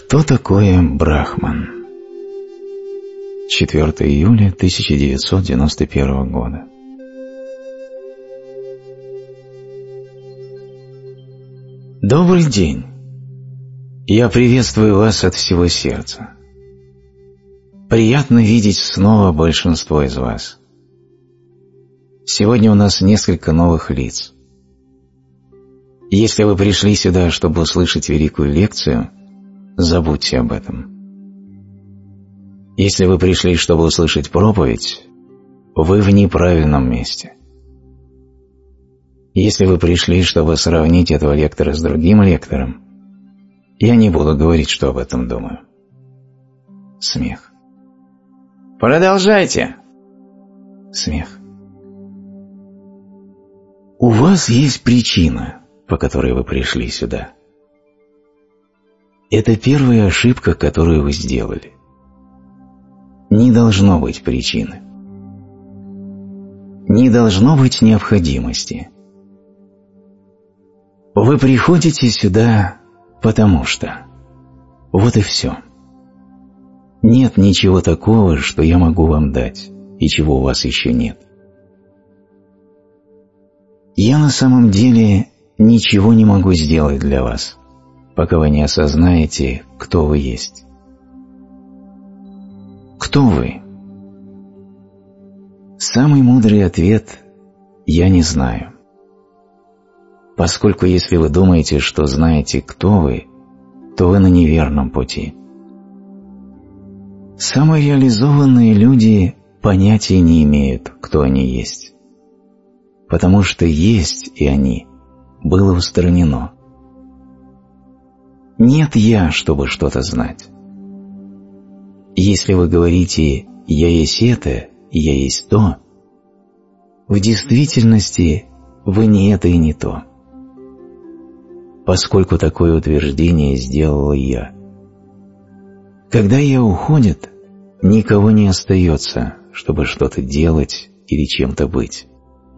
Что такое Брахман? 4 июля 1991 года. Добрый день! Я приветствую вас от всего сердца. Приятно видеть снова большинство из вас. Сегодня у нас несколько новых лиц. Если вы пришли сюда, чтобы услышать великую лекцию, забудьте об этом. Если вы пришли, чтобы услышать проповедь, вы в неправильном месте. Если вы пришли, чтобы сравнить этого лектора с другим лектором, я не буду говорить, что об этом думаю. Смех. Продолжайте. Смех. У вас есть причина, по которой вы пришли сюда. Это первая ошибка, которую вы сделали. Не должно быть причины. Не должно быть необходимости. Вы приходите сюда, потому что. Вот и все. Нет ничего такого, что я могу вам дать, и чего у вас еще нет. Я на самом деле ничего не могу сделать для вас, пока вы не осознаете, кто вы есть. Кто вы? Самый мудрый ответ – я не знаю. Поскольку если вы думаете, что знаете, кто вы, то вы на неверном пути. Самореализованные люди понятия не имеют, кто они есть. Потому что есть и они было устранено. Нет «я», чтобы что-то знать. Если вы говорите «я есть это», «я есть то», в действительности вы не это и не то. Поскольку такое утверждение сделала я. Когда «я» уходит, никого не остается, чтобы что-то делать или чем-то быть.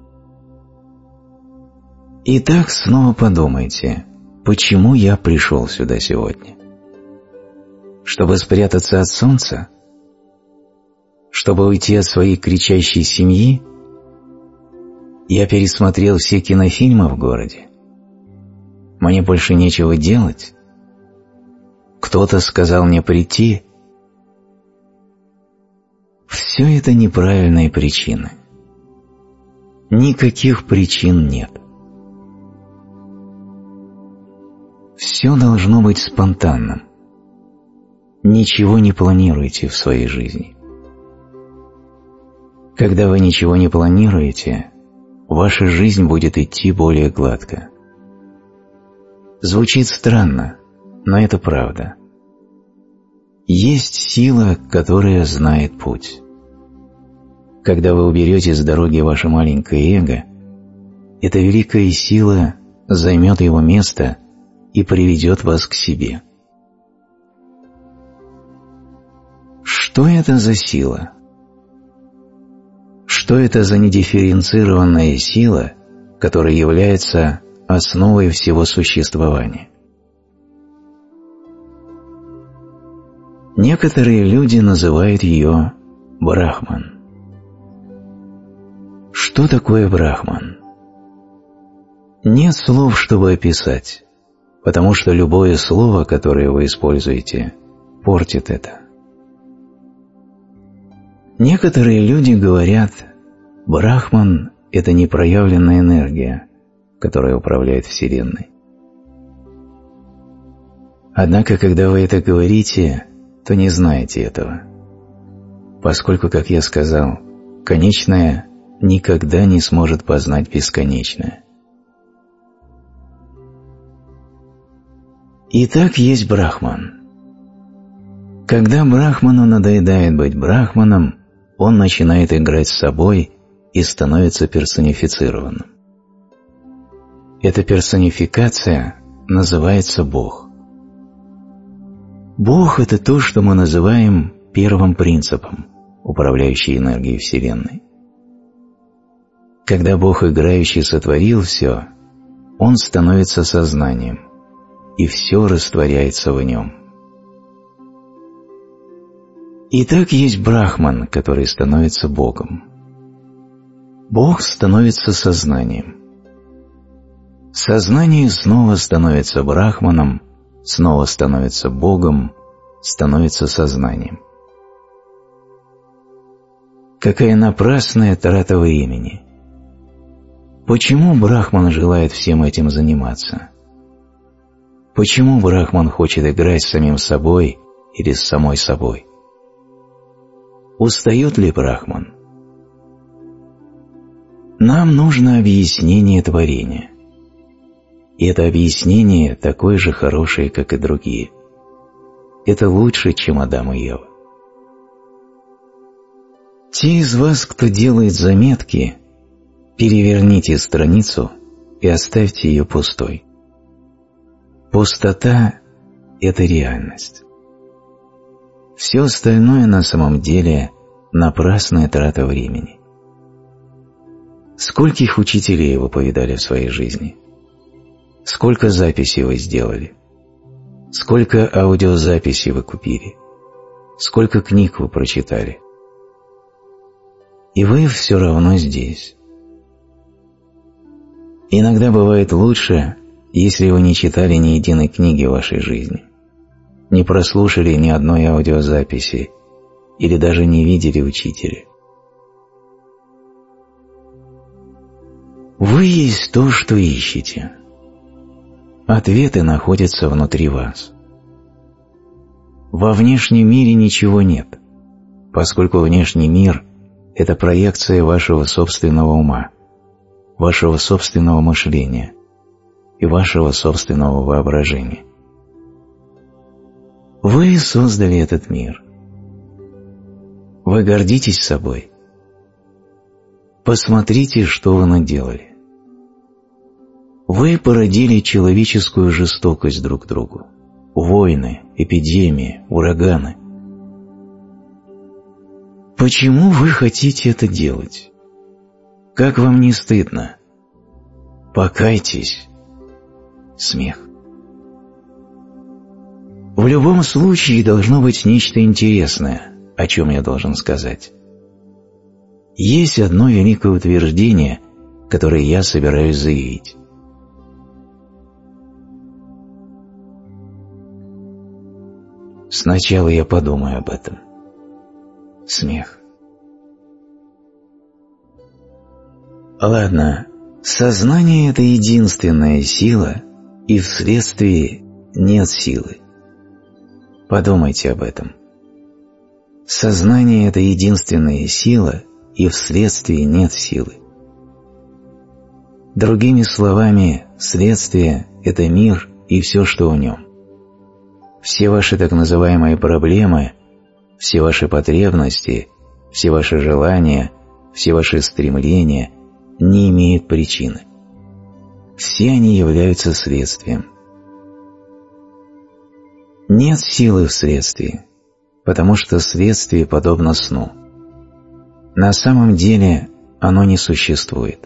Итак, снова подумайте, почему я пришел сюда сегодня? Чтобы спрятаться от солнца? Чтобы уйти от своей кричащей семьи? Я пересмотрел все кинофильмы в городе. Мне больше нечего делать? Кто-то сказал мне прийти? Все это неправильные причины. Никаких причин нет. Все должно быть спонтанным. Ничего не планируйте в своей жизни. Когда вы ничего не планируете, ваша жизнь будет идти более гладко. Звучит странно, но это правда. Есть сила, которая знает путь. Когда вы уберете с дороги ваше маленькое эго, эта великая сила займет его место и приведет вас к себе. Что это за сила? Что это за недифференцированная сила, которая является основой всего существования? Некоторые люди называют ее Брахман. Что такое Брахман? Нет слов, чтобы описать, потому что любое слово, которое вы используете, портит это. Некоторые люди говорят, Брахман – это непроявленная энергия, которая управляет Вселенной. Однако, когда вы это говорите, то не знаете этого, поскольку, как я сказал, конечное никогда не сможет познать бесконечное. Итак, есть Брахман. Когда Брахману надоедает быть Брахманом, он начинает играть с собой и становится персонифицированным. Эта персонификация называется Бог. Бог – это то, что мы называем первым принципом, управляющей энергией Вселенной. Когда Бог играющий сотворил все, Он становится сознанием, и все растворяется в Нем. Итак, есть Брахман, который становится Богом. Бог становится сознанием. Сознание снова становится Брахманом, снова становится Богом, становится сознанием. Какая напрасная трата времени! Почему Брахман желает всем этим заниматься? Почему Брахман хочет играть с самим собой или с самой собой? Устает ли Брахман? Нам нужно объяснение творения. И это объяснение такое же хорошее, как и другие. Это лучше, чем Адам и Ева. Те из вас, кто делает заметки, переверните страницу и оставьте ее пустой. Пустота – это реальность. Все остальное на самом деле напрасная трата времени. Скольких учителей вы повидали в своей жизни? Сколько записей вы сделали? Сколько аудиозаписей вы купили? Сколько книг вы прочитали? И вы все равно здесь. Иногда бывает лучше, если вы не читали ни единой книги в вашей жизни, не прослушали ни одной аудиозаписи или даже не видели учителя. Вы есть то, что ищете. Ответы находятся внутри вас. Во внешнем мире ничего нет, поскольку внешний мир – это проекция вашего собственного ума, вашего собственного мышления и вашего собственного воображения. Вы создали этот мир. Вы гордитесь собой. Посмотрите, что вы наделали. Вы породили человеческую жестокость друг к другу. Войны, эпидемии, ураганы. Почему вы хотите это делать? Как вам не стыдно? Покайтесь. Смех. В любом случае должно быть нечто интересное, о чем я должен сказать. Есть одно великое утверждение, которое я собираюсь заявить. Сначала я подумаю об этом. Смех. Ладно, сознание – это единственная сила, и вследствие нет силы. Подумайте об этом. Сознание – это единственная сила, и вследствие нет силы. Другими словами, следствие – это мир и все, что в нем. Все ваши так называемые проблемы, все ваши потребности, все ваши желания, все ваши стремления не имеют причины. Все они являются следствием. Нет силы в следствии, потому что следствие подобно сну. На самом деле оно не существует.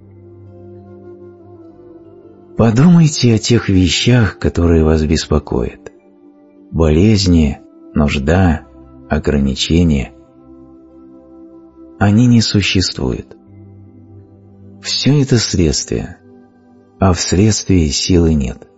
Подумайте о тех вещах, которые вас беспокоят. Болезни, нужда, ограничения. Они не существуют. Все это следствие, а в следствии силы нет.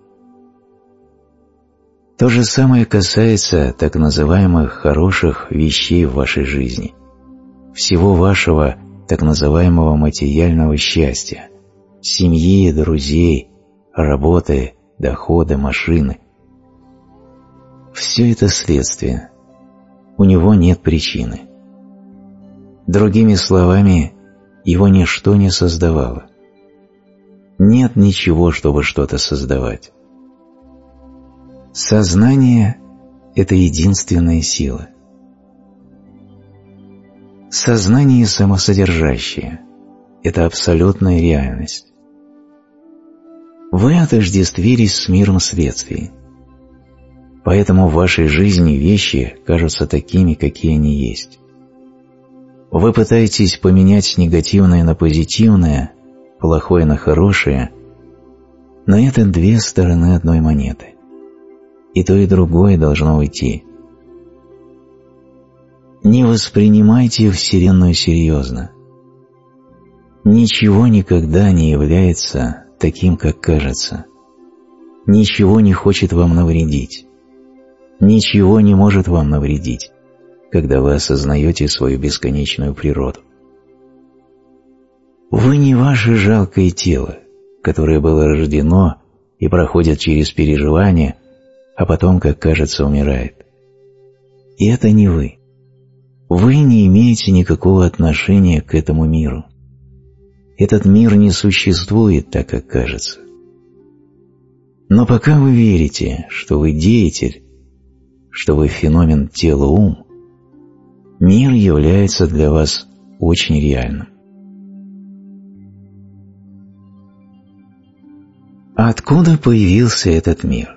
То же самое касается так называемых хороших вещей в вашей жизни, всего вашего так называемого материального счастья, семьи, друзей, работы, дохода, машины. Все это следствие. У него нет причины. Другими словами, его ничто не создавало. Нет ничего, чтобы что-то создавать. Сознание – это единственная сила. Сознание самосодержащее – это абсолютная реальность. Вы отождествились с миром следствий. Поэтому в вашей жизни вещи кажутся такими, какие они есть. Вы пытаетесь поменять негативное на позитивное, плохое на хорошее, но это две стороны одной монеты. И то, и другое должно уйти. Не воспринимайте Вселенную серьезно. Ничего никогда не является таким, как кажется. Ничего не хочет вам навредить. Ничего не может вам навредить, когда вы осознаете свою бесконечную природу. Вы не ваше жалкое тело, которое было рождено и проходит через переживания, а потом, как кажется, умирает. И это не вы. Вы не имеете никакого отношения к этому миру. Этот мир не существует так, как кажется. Но пока вы верите, что вы деятель, что вы феномен тела-ум, мир является для вас очень реальным. Откуда появился этот мир?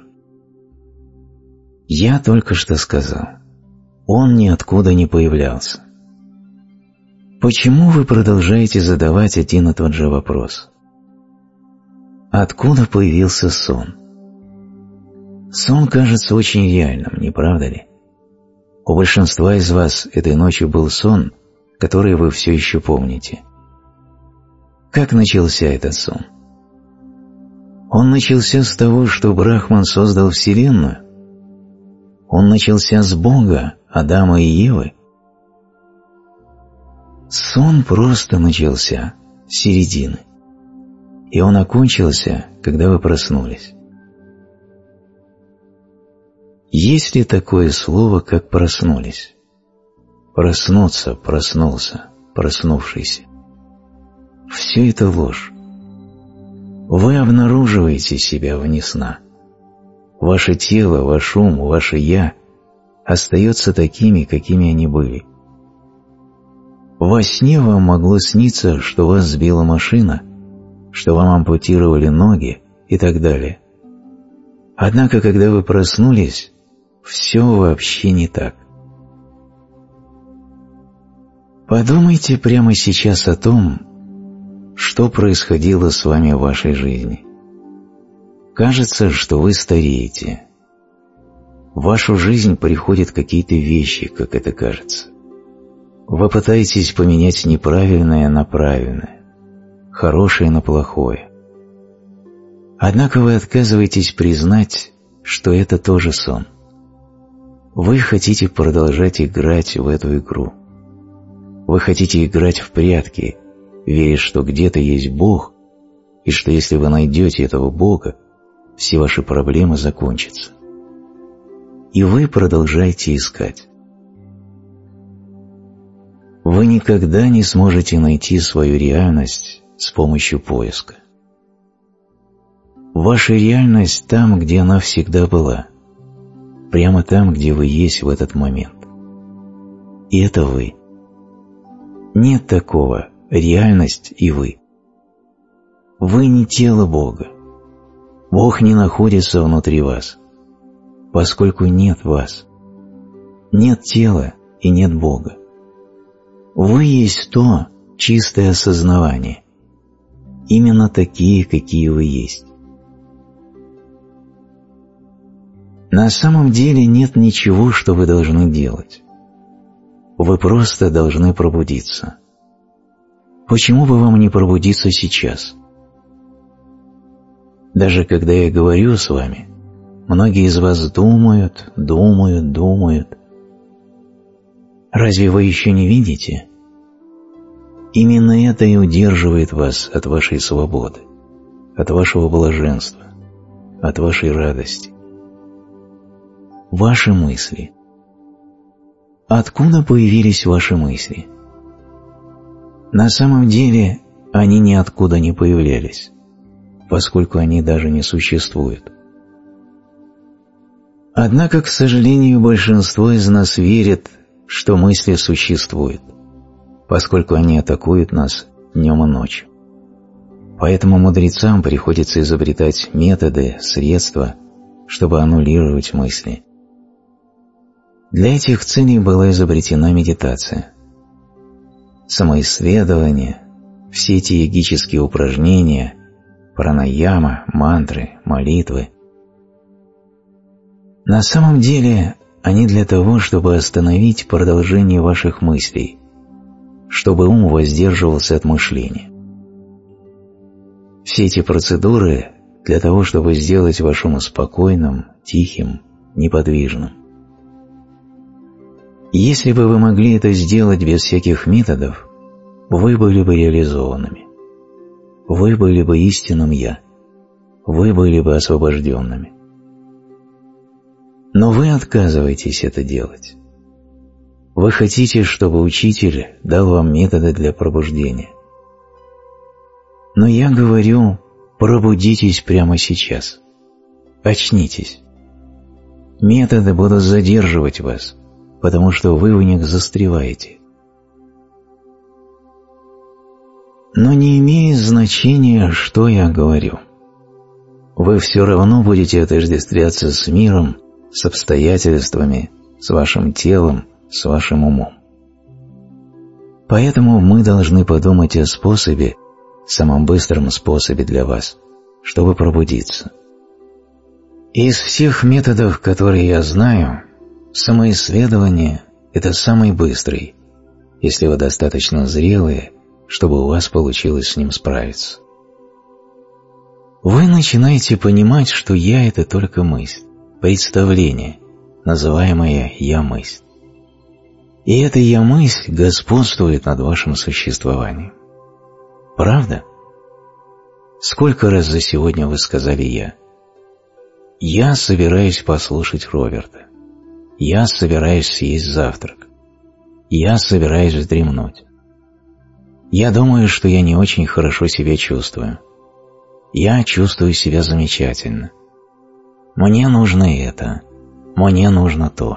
Я только что сказал, он ниоткуда не появлялся. Почему вы продолжаете задавать один и тот же вопрос? Откуда появился сон? Сон кажется очень реальным, не правда ли? У большинства из вас этой ночью был сон, который вы все еще помните. Как начался этот сон? Он начался с того, что Брахман создал Вселенную? Он начался с Бога, Адама и Евы? Сон просто начался с середины, и он окончился, когда вы проснулись. Есть ли такое слово, как «проснулись»? Проснуться, проснулся, проснувшийся. Все это ложь. Вы обнаруживаете себя вне сна. Ваше тело, ваш ум, ваше «я» остаются такими, какими они были. Во сне вам могло сниться, что вас сбила машина, что вам ампутировали ноги и так далее. Однако, когда вы проснулись, все вообще не так. Подумайте прямо сейчас о том, что происходило с вами в вашей жизни. Кажется, что вы стареете. В вашу жизнь приходят какие-то вещи, как это кажется. Вы пытаетесь поменять неправильное на правильное, хорошее на плохое. Однако вы отказываетесь признать, что это тоже сон. Вы хотите продолжать играть в эту игру. Вы хотите играть в прятки, веря, что где-то есть Бог, и что если вы найдете этого Бога, все ваши проблемы закончатся. И вы продолжаете искать. Вы никогда не сможете найти свою реальность с помощью поиска. Ваша реальность там, где она всегда была, прямо там, где вы есть в этот момент. И это вы. Нет такого реальность и вы. Вы не тело Бога. Бог не находится внутри вас, поскольку нет вас. Нет тела и нет Бога. Вы есть то чистое осознавание, именно такие, какие вы есть. На самом деле нет ничего, что вы должны делать. Вы просто должны пробудиться. Почему бы вам не пробудиться сейчас? Даже когда я говорю с вами, многие из вас думают. Разве вы еще не видите? Именно это и удерживает вас от вашей свободы, от вашего блаженства, от вашей радости. Ваши мысли. Откуда появились ваши мысли? На самом деле они ниоткуда не появлялись, поскольку они даже не существуют. Однако, к сожалению, большинство из нас верит, что мысли существуют, поскольку они атакуют нас днем и ночью. Поэтому мудрецам приходится изобретать методы, средства, чтобы аннулировать мысли. Для этих целей была изобретена медитация. Самоисследование, все эти йогические упражнения, пранаяма, мантры, молитвы. На самом деле они для того, чтобы остановить продолжение ваших мыслей, чтобы ум воздерживался от мышления. Все эти процедуры для того, чтобы сделать ваш ум спокойным, тихим, неподвижным. Если бы вы могли это сделать без всяких методов, вы были бы реализованными. Вы были бы истинным «Я». Вы были бы освобожденными. Но вы отказываетесь это делать. Вы хотите, чтобы учитель дал вам методы для пробуждения. Но я говорю, пробудитесь прямо сейчас. Очнитесь. Методы будут задерживать вас, потому что вы в них застреваете. Но не имеет значения, что я говорю. Вы все равно будете отождествляться с миром, с обстоятельствами, с вашим телом, с вашим умом. Поэтому мы должны подумать о способе, самом быстром способе для вас, чтобы пробудиться. Из всех методов, которые я знаю, самоисследование – это самый быстрый, если вы достаточно зрелые, чтобы у вас получилось с ним справиться. Вы начинаете понимать, что «я» – это только мысль, представление, называемое «я-мысль». И эта «я-мысль» господствует над вашим существованием. Правда? Сколько раз за сегодня вы сказали «я»? Я собираюсь послушать Роберта. Я собираюсь съесть завтрак. Я собираюсь вздремнуть. Я думаю, что я не очень хорошо себя чувствую. Я чувствую себя замечательно. Мне нужно это. Мне нужно то.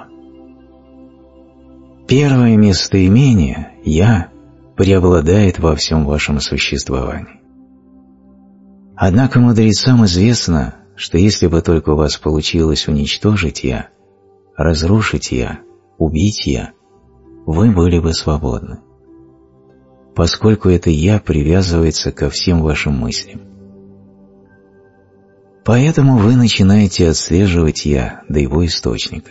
Первое местоимение «я» преобладает во всем вашем существовании. Однако мудрецам известно, что если бы только у вас получилось уничтожить «я», разрушить «я», убить «я», вы были бы свободны, поскольку это «я» привязывается ко всем вашим мыслям. Поэтому вы начинаете отслеживать «я» до его источника.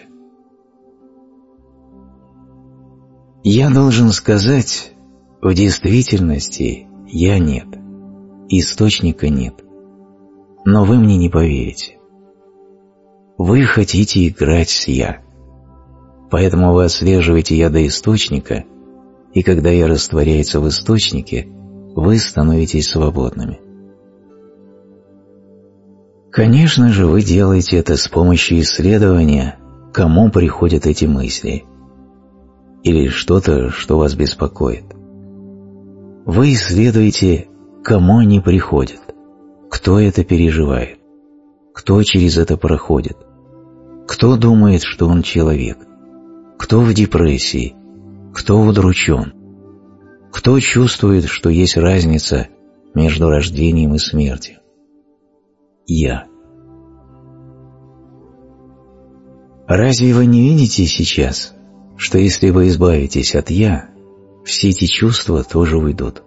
Я должен сказать, в действительности «я» нет, источника нет, но вы мне не поверите. Вы хотите играть с «я», поэтому вы отслеживаете «я» до источника, и когда «я» растворяется в источнике, вы становитесь свободными. Конечно же, вы делаете это с помощью исследования, кому приходят эти мысли, или что-то, что вас беспокоит. Вы исследуете, кому они приходят, кто это переживает, кто через это проходит, кто думает, что он человек, кто в депрессии, кто удручен, кто чувствует, что есть разница между рождением и смертью. «Я». Разве вы не видите сейчас, что если вы избавитесь от «я», все эти чувства тоже уйдут?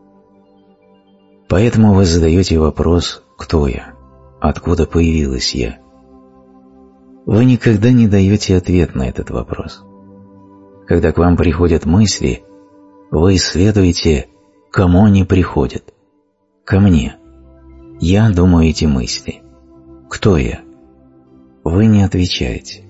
Поэтому вы задаете вопрос «Кто я?», «Откуда появилась я?». Вы никогда не даете ответ на этот вопрос. Когда к вам приходят мысли, вы исследуете, кому они приходят. Ко мне. Я думаю эти мысли. Кто я? Вы не отвечаете.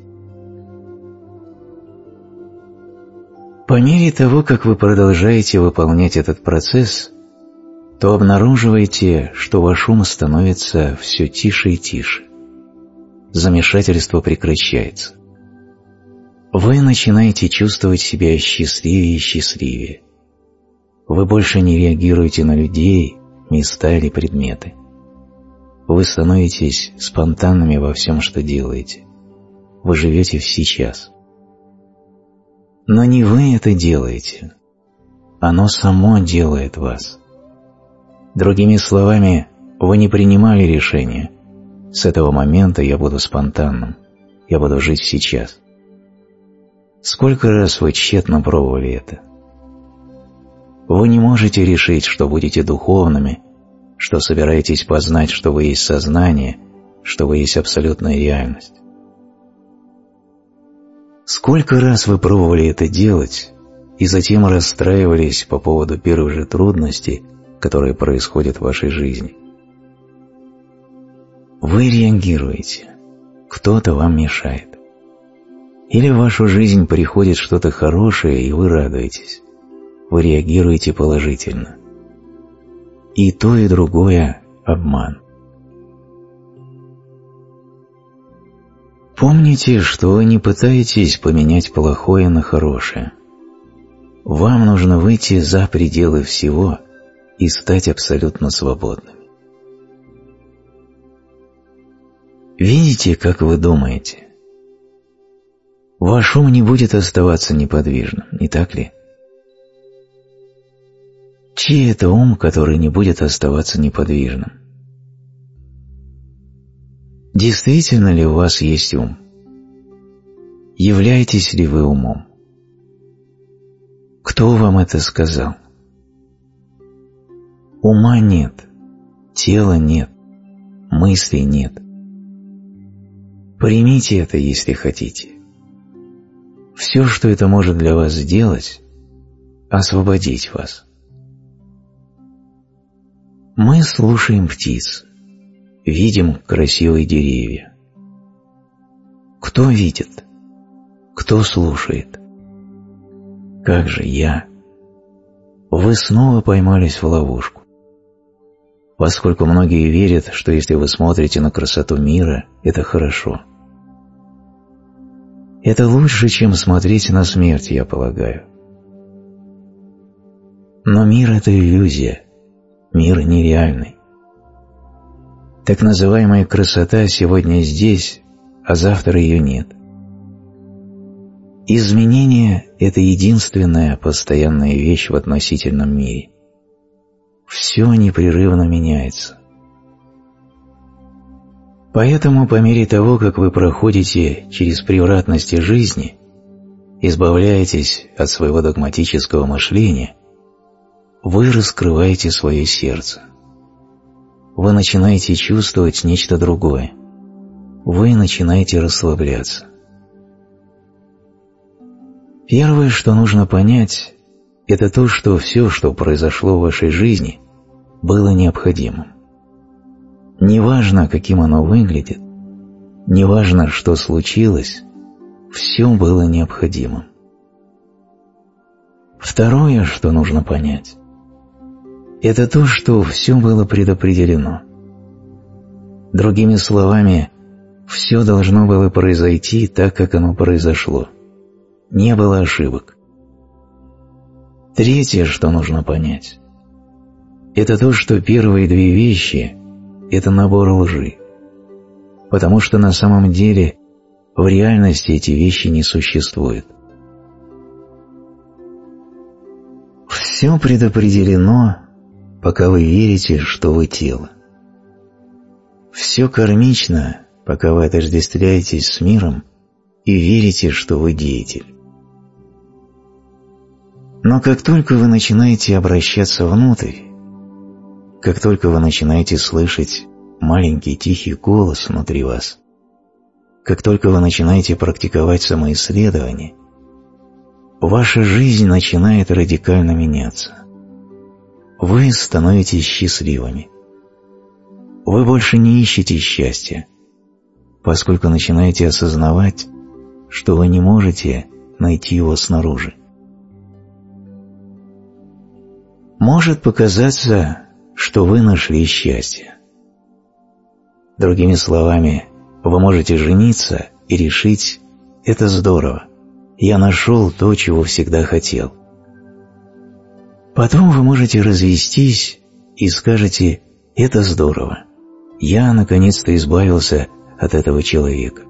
По мере того, как вы продолжаете выполнять этот процесс, то обнаруживаете, что ваш ум становится все тише и тише. Замешательство прекращается. Вы начинаете чувствовать себя счастливее и счастливее. Вы больше не реагируете на людей, места или предметы. Вы становитесь спонтанными во всем, что делаете. Вы живете в сейчас. Но не вы это делаете. Оно само делает вас. Другими словами, вы не принимали решение. С этого момента я буду спонтанным. Я буду жить сейчас. Сколько раз вы тщетно пробовали это? Вы не можете решить, что будете духовными, что собираетесь познать, что вы есть сознание, что вы есть абсолютная реальность. Сколько раз вы пробовали это делать и затем расстраивались по поводу первых же трудностей, которые происходят в вашей жизни? Вы реагируете, кто-то вам мешает. Или в вашу жизнь приходит что-то хорошее, и вы радуетесь. Вы реагируете положительно. И то, и другое – обман. Помните, что вы не пытаетесь поменять плохое на хорошее. Вам нужно выйти за пределы всего и стать абсолютно свободным. Видите, как вы думаете? Ваш ум не будет оставаться неподвижным, не так ли? Чей это ум, который не будет оставаться неподвижным? Действительно ли у вас есть ум? Являетесь ли вы умом? Кто вам это сказал? Ума нет, тела нет, мыслей нет. Примите это, если хотите. Все, что это может для вас сделать, освободить вас. Мы слушаем птиц, видим красивые деревья. Кто видит? Кто слушает? Как же я? Вы снова поймались в ловушку. Поскольку многие верят, что если вы смотрите на красоту мира, это хорошо. Это лучше, чем смотреть на смерть, я полагаю. Но мир – это иллюзия, мир нереальный. Так называемая красота сегодня здесь, а завтра ее нет. Изменение – это единственная постоянная вещь в относительном мире. Все непрерывно меняется. Поэтому по мере того, как вы проходите через превратности жизни, избавляетесь от своего догматического мышления, вы раскрываете свое сердце. Вы начинаете чувствовать нечто другое. Вы начинаете расслабляться. Первое, что нужно понять, это то, что все, что произошло в вашей жизни, было необходимым. Неважно, каким оно выглядит, неважно, что случилось, все было необходимым. Второе, что нужно понять, это то, что все было предопределено. Другими словами, все должно было произойти так, как оно произошло. Не было ошибок. Третье, что нужно понять, это то, что первые две вещи – это набор лжи, потому что на самом деле в реальности эти вещи не существуют. Все предопределено, пока вы верите, что вы тело. Все кармично, пока вы отождествляетесь с миром и верите, что вы деятель. Но как только вы начинаете обращаться внутрь, как только вы начинаете слышать маленький тихий голос внутри вас, как только вы начинаете практиковать самоисследование, ваша жизнь начинает радикально меняться. Вы становитесь счастливыми. Вы больше не ищете счастья, поскольку начинаете осознавать, что вы не можете найти его снаружи. Может показаться, что вы нашли счастье. Другими словами, вы можете жениться и решить: это здорово, я нашел то, чего всегда хотел. Потом вы можете развестись и скажете: это здорово, я наконец-то избавился от этого человека.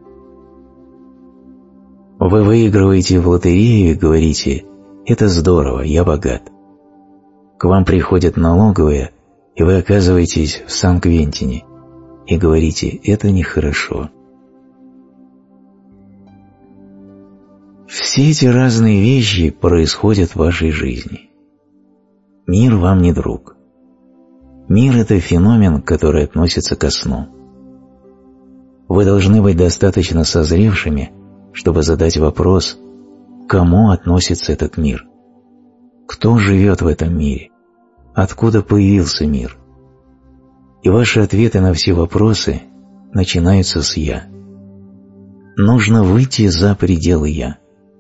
Вы выигрываете в лотерею и говорите: это здорово, я богат. К вам приходят налоговые, и вы оказываетесь в Сан-Квентине, и говорите: это нехорошо. Все эти разные вещи происходят в вашей жизни. Мир вам не друг. Мир – это феномен, который относится ко сну. Вы должны быть достаточно созревшими, чтобы задать вопрос, к кому относится этот мир, кто живет в этом мире, откуда появился мир. И ваши ответы на все вопросы начинаются с «я». Нужно выйти за пределы «я».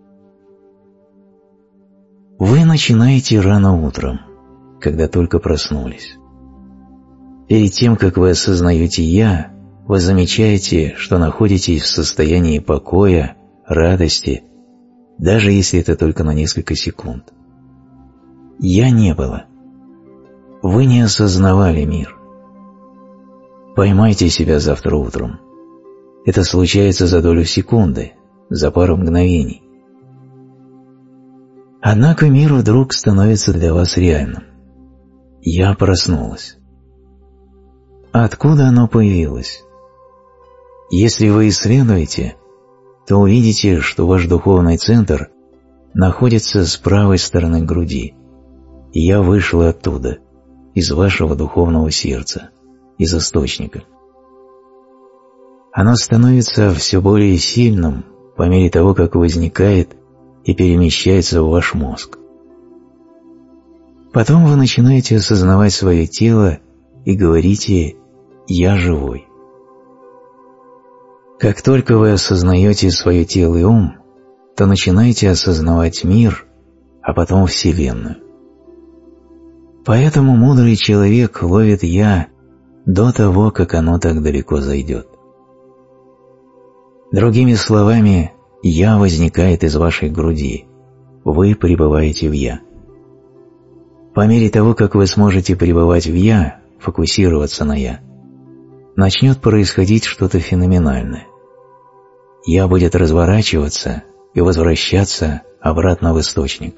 Вы начинаете рано утром, когда только проснулись. Перед тем, как вы осознаете «я», вы замечаете, что находитесь в состоянии покоя, радости, даже если это только на несколько секунд. «Я» не было. Вы не осознавали мир. Поймайте себя завтра утром. Это случается за долю секунды, за пару мгновений. Однако мир вдруг становится для вас реальным. «Я» проснулась. Откуда оно появилось? Если вы исследуете, то увидите, что ваш духовный центр находится с правой стороны груди. «Я» вышло оттуда, из вашего духовного сердца, из источника. Оно становится все более сильным по мере того, как возникает и перемещается в ваш мозг. Потом вы начинаете осознавать свое тело и говорите «Я живой». Как только вы осознаете свое тело и ум, то начинаете осознавать мир, а потом Вселенную. Поэтому мудрый человек ловит «я» до того, как оно так далеко зайдет. Другими словами, «я» возникает из вашей груди, вы пребываете в «я». По мере того, как вы сможете пребывать в «я», фокусироваться на «я», начнет происходить что-то феноменальное. «Я» будет разворачиваться и возвращаться обратно в источник.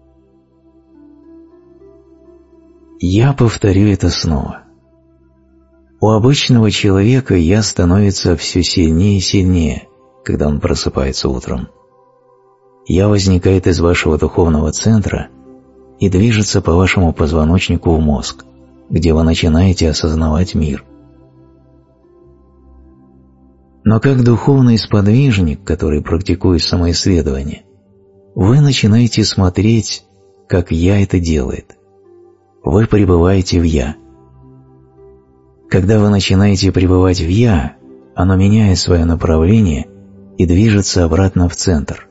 Я повторю это снова. У обычного человека «я» становится все сильнее и сильнее, когда он просыпается утром. «Я» возникает из вашего духовного центра и движется по вашему позвоночнику в мозг, где вы начинаете осознавать мир. Но как духовный сподвижник, который практикует самоисследование, вы начинаете смотреть, как «я» это делает. Вы пребываете в «я». Когда вы начинаете пребывать в «я», оно меняет свое направление и движется обратно в центр.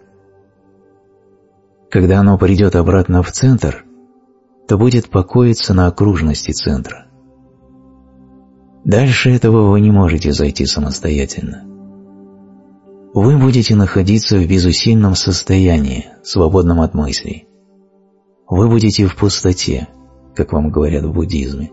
Когда оно придет обратно в центр, то будет покоиться на окружности центра. Дальше этого вы не можете зайти самостоятельно. Вы будете находиться в безусильном состоянии, свободном от мыслей. Вы будете в пустоте, как вам говорят в буддизме.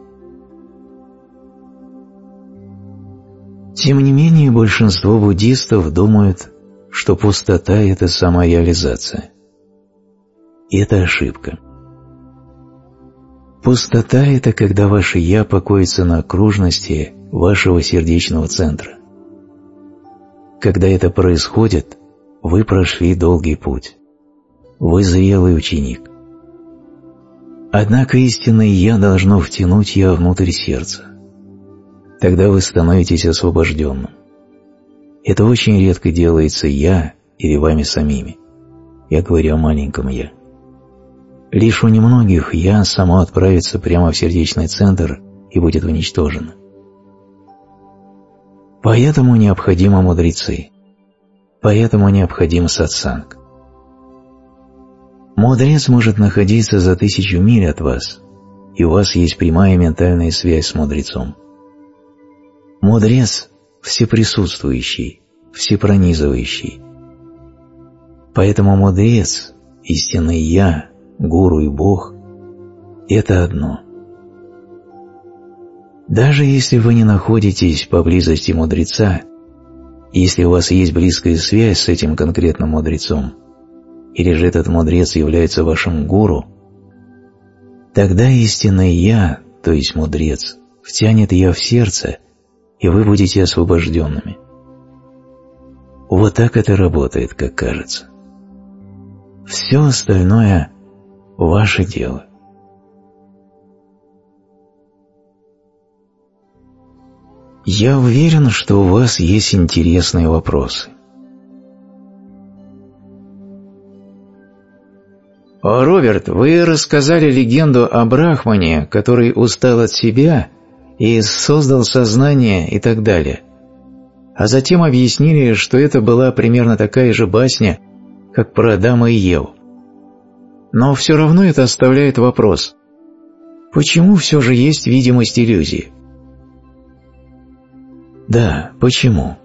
Тем не менее, большинство буддистов думают, что пустота – это самореализация. И это ошибка. Пустота – это когда ваше «я» покоится на окружности вашего сердечного центра. Когда это происходит, вы прошли долгий путь. Вы зрелый ученик. Однако истинное «я» должно втянуть «я» внутрь сердца. Тогда вы становитесь освобожденным. Это очень редко делается «я» или вами самими. Я говорю о маленьком «я». Лишь у немногих «я» само отправится прямо в сердечный центр и будет уничтожено. Поэтому необходимы мудрецы. Поэтому необходим сатсанг. Мудрец может находиться за 1000 миль от вас, и у вас есть прямая ментальная связь с мудрецом. Мудрец – всеприсутствующий, всепронизывающий. Поэтому мудрец, истинный «я», гуру и Бог – это одно. Даже если вы не находитесь поблизости мудреца, если у вас есть близкая связь с этим конкретным мудрецом, или же этот мудрец является вашим гуру, тогда истинное «я», то есть мудрец, втянет «я» в сердце, и вы будете освобожденными. Вот так это работает, как кажется. Все остальное – ваше дело. Я уверен, что у вас есть интересные вопросы. «Роберт, вы рассказали легенду о Брахмане, который устал от себя и создал сознание и так далее. А затем объяснили, что это была примерно такая же басня, как про Адама и Еву. Но все равно это оставляет вопрос. Почему все же есть видимость иллюзии?» Да, почему?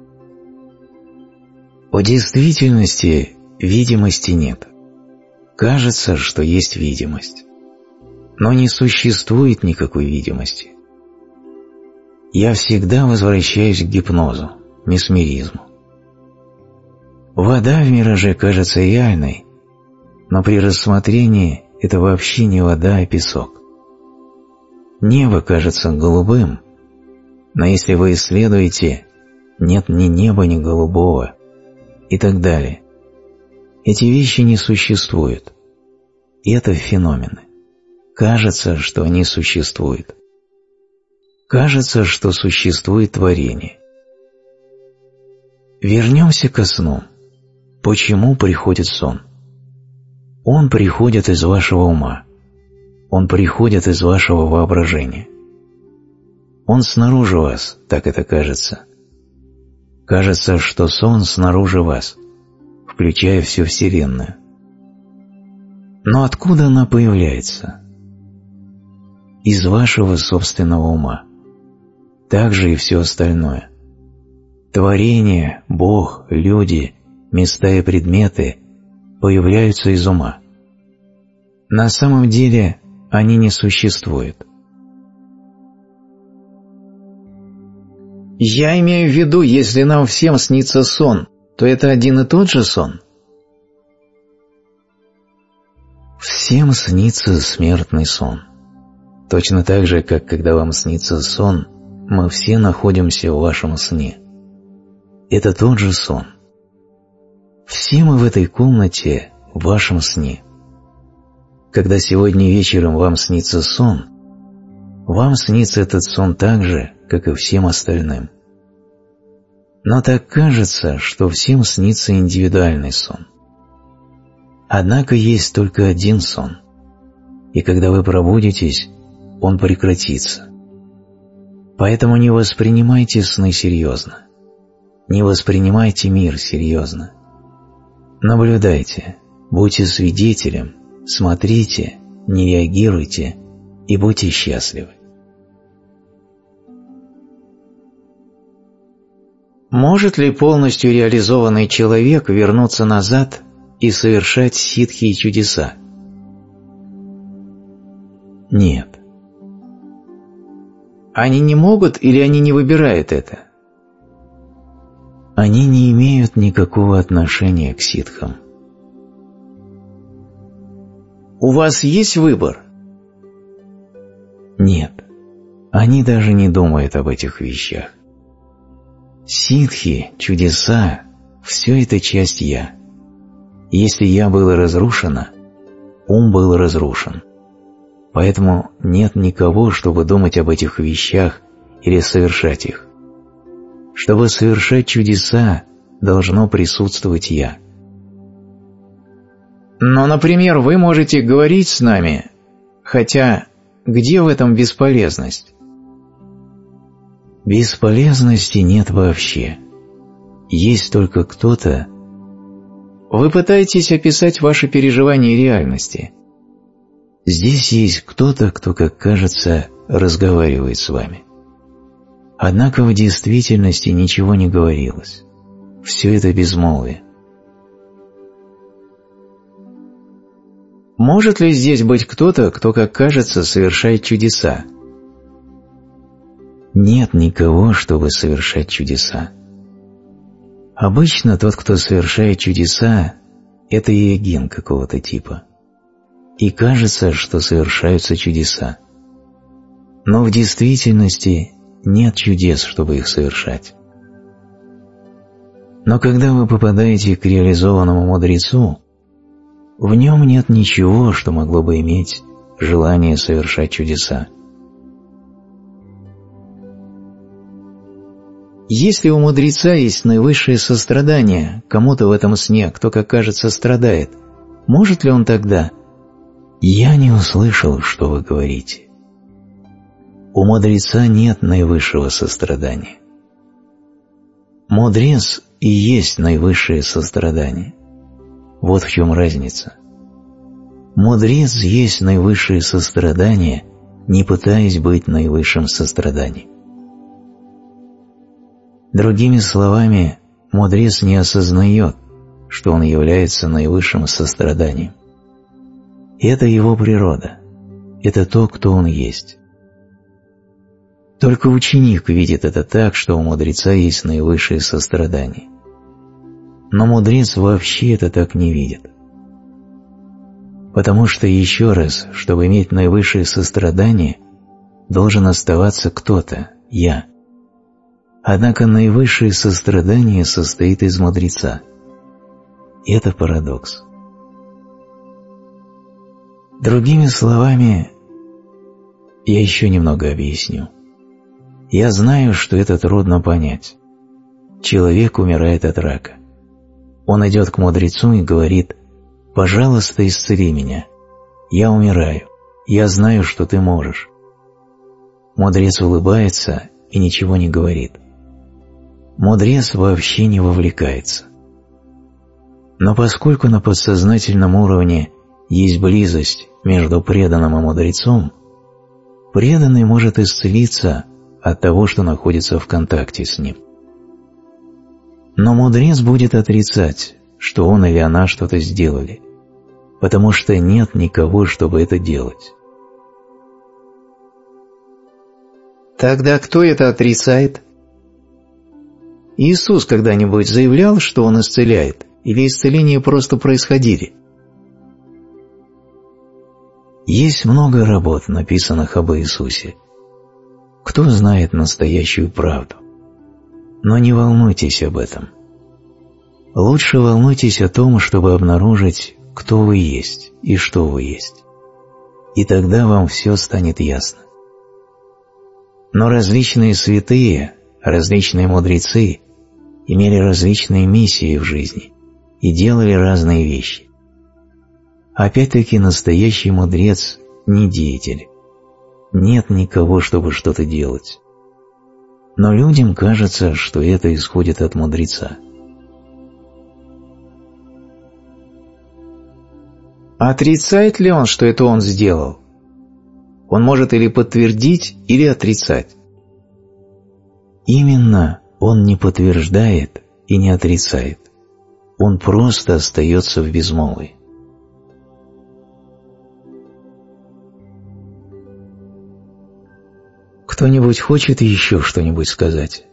В действительности видимости нет. Кажется, что есть видимость. Но не существует никакой видимости. Я всегда возвращаюсь к гипнозу, месмеризму. Вода в мираже кажется реальной, но при рассмотрении это вообще не вода, а песок. Небо кажется голубым, но если вы исследуете, нет ни неба, ни голубого, и так далее. Эти вещи не существуют. И это феномены. Кажется, что они существуют. Кажется, что существует творение. Вернемся ко сну. Почему приходит сон? Он приходит из вашего ума. Он приходит из вашего воображения. Он снаружи вас, так это кажется. Кажется, что сон снаружи вас, включая всю Вселенную. Но откуда она появляется? Из вашего собственного ума. Так же и все остальное. Творение, Бог, люди, места и предметы появляются из ума. На самом деле они не существуют. Я имею в виду, если нам всем снится сон, то это один и тот же сон? Всем снится смертный сон. Точно так же, как когда вам снится сон, мы все находимся в вашем сне. Это тот же сон. Все мы в этой комнате в вашем сне. Когда сегодня вечером вам снится сон, вам снится этот сон так же, как и всем остальным. Но так кажется, что всем снится индивидуальный сон. Однако есть только один сон, и когда вы пробудитесь, он прекратится. Поэтому не воспринимайте сны серьезно. Не воспринимайте мир серьезно. Наблюдайте, будьте свидетелем, смотрите, не реагируйте и будьте счастливы. Может ли полностью реализованный человек вернуться назад и совершать ситхи и чудеса? Нет. Они не могут или они не выбирают это? Они не имеют никакого отношения к ситхам. У вас есть выбор? Нет. Они даже не думают об этих вещах. Ситхи, чудеса – все это часть «я». Если «я» было разрушено, ум был разрушен. Поэтому нет никого, чтобы думать об этих вещах или совершать их. Чтобы совершать чудеса, должно присутствовать «я». Но, например, вы можете говорить с нами, хотя где в этом бесполезность? Бесполезности нет вообще. Есть только кто-то. Вы пытаетесь описать ваши переживания реальности. Здесь есть кто-то, кто, как кажется, разговаривает с вами. Однако в действительности ничего не говорилось. Все это безмолвие. Может ли здесь быть кто-то, кто, как кажется, совершает чудеса? Нет никого, чтобы совершать чудеса. Обычно тот, кто совершает чудеса, это йогин какого-то типа. И кажется, что совершаются чудеса. Но в действительности нет чудес, чтобы их совершать. Но когда вы попадаете к реализованному мудрецу, в нем нет ничего, что могло бы иметь желание совершать чудеса. Если у мудреца есть наивысшее сострадание кому-то в этом сне, кто, как кажется, страдает, Может ли он тогда? Я не услышал, что вы говорите. У мудреца нет наивысшего сострадания. Мудрец и есть наивысшее сострадание. Вот в чем разница. Мудрец есть наивысшее сострадание, не пытаясь быть наивысшим состраданием. Другими словами, мудрец не осознает, что он является наивысшим состраданием. Это его природа, это то, кто он есть. Только ученик видит это так, что у мудреца есть наивысшее сострадание. Но мудрец вообще это так не видит. Потому что, еще раз, чтобы иметь наивысшее сострадание, должен оставаться кто-то, я. Однако наивысшее сострадание состоит из мудреца. Это парадокс. Другими словами, я еще немного объясню. Я знаю, что это трудно понять. Человек умирает от рака. Он идет к мудрецу и говорит: «Пожалуйста, исцели меня. Я умираю. Я знаю, что ты можешь». Мудрец улыбается и ничего не говорит. Мудрец вообще не вовлекается. Но поскольку на подсознательном уровне есть близость между преданным и мудрецом, преданный может исцелиться от того, что находится в контакте с ним. Но мудрец будет отрицать, что он или она что-то сделали, потому что нет никого, чтобы это делать. Тогда кто это отрицает? Иисус когда-нибудь заявлял, что Он исцеляет, или исцеления просто происходили? Есть много работ, написанных об Иисусе. Кто знает настоящую правду? Но не волнуйтесь об этом. Лучше волнуйтесь о том, чтобы обнаружить, кто вы есть и что вы есть. И тогда вам все станет ясно. Но различные святые, различные мудрецы имели различные миссии в жизни и делали разные вещи. Опять-таки, настоящий мудрец не деятель. Нет никого, чтобы что-то делать. Но людям кажется, что это исходит от мудреца. Отрицает ли он, что это он сделал? Он может или подтвердить, или отрицать. Именно он не подтверждает и не отрицает. Он просто остается в безмолвии. Кто-нибудь хочет еще что-нибудь сказать?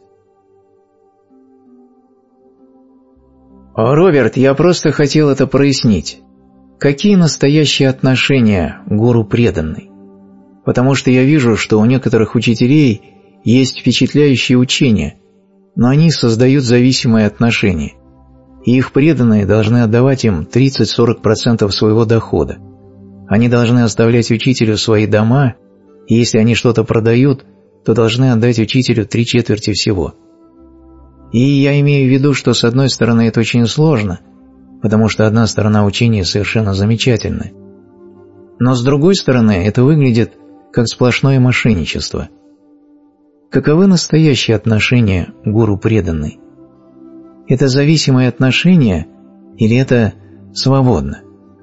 Роберт, я просто хотел это прояснить. Какие настоящие отношения гуру преданный? Потому что я вижу, что у некоторых учителей есть впечатляющие учения, но они создают зависимые отношения, и их преданные должны отдавать им 30-40% своего дохода. Они должны оставлять учителю свои дома, и если они что-то продают, то должны отдать учителю 3/4 всего. И я имею в виду, что с одной стороны это очень сложно, потому что одна сторона учения совершенно замечательная, но с другой стороны это выглядит как сплошное мошенничество. Каковы настоящие отношения гуру преданный? Это зависимые отношения или это свободно?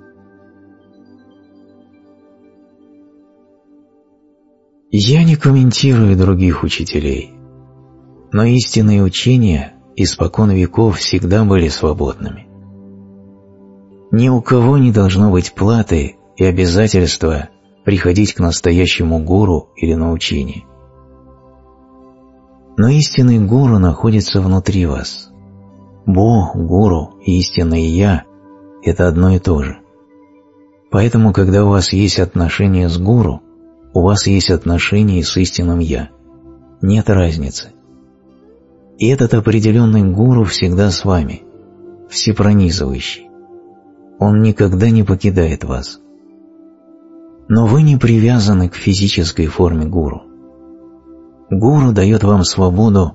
Я не комментирую других учителей, но истинные учения испокон веков всегда были свободными. Ни у кого не должно быть платы и обязательства приходить к настоящему гуру или на учение. Но истинный гуру находится внутри вас. Бог, гуру и истинное Я – это одно и то же. Поэтому, когда у вас есть отношения с гуру, у вас есть отношения с истинным Я. Нет разницы. И этот определенный гуру всегда с вами, всепронизывающий. Он никогда не покидает вас. Но вы не привязаны к физической форме гуру. Гуру дает вам свободу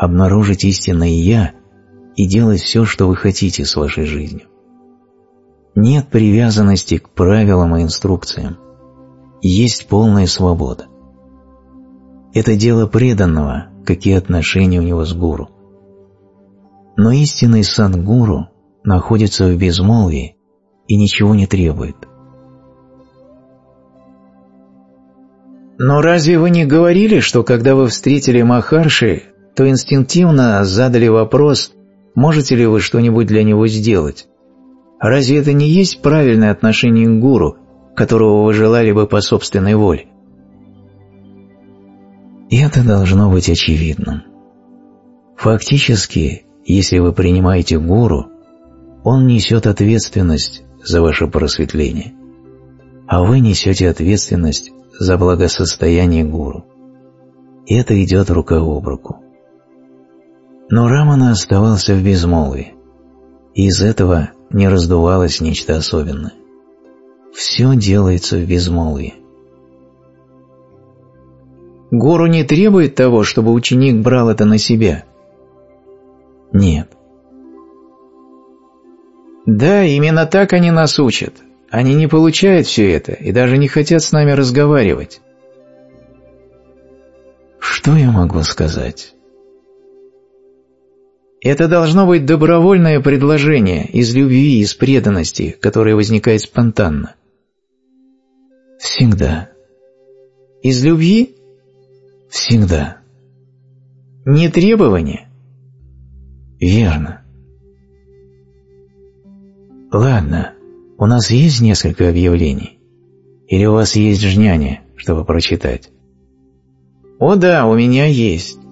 обнаружить истинное Я и делать все, что вы хотите с вашей жизнью. Нет привязанности к правилам и инструкциям. Есть полная свобода. Это дело преданного, какие отношения у него с гуру. Но истинный садгуру находится в безмолвии и ничего не требует. Но разве вы не говорили, что когда вы встретили Махарши, то инстинктивно задали вопрос, можете ли вы что-нибудь для него сделать? Разве это не есть правильное отношение к гуру, которого вы желали бы по собственной воле? И это должно быть очевидным. Фактически, если вы принимаете гуру, он несет ответственность за ваше просветление, а вы несете ответственность за благосостояние гуру. И это идет рука об руку. Но Рамана оставался в безмолвии, и из этого не раздувалось нечто особенное. Все делается в безмолвии. Гуру не требует того, чтобы ученик брал это на себя? Нет. Да, именно так они нас учат. Они не получают все это и даже не хотят с нами разговаривать. Что я могу сказать? Это должно быть добровольное предложение из любви, из преданности, которое возникает спонтанно. Всегда. Из любви? Всегда. Не требование? Верно. Ладно, у нас есть несколько объявлений? Или у вас есть жняне, чтобы прочитать? О да, у меня есть.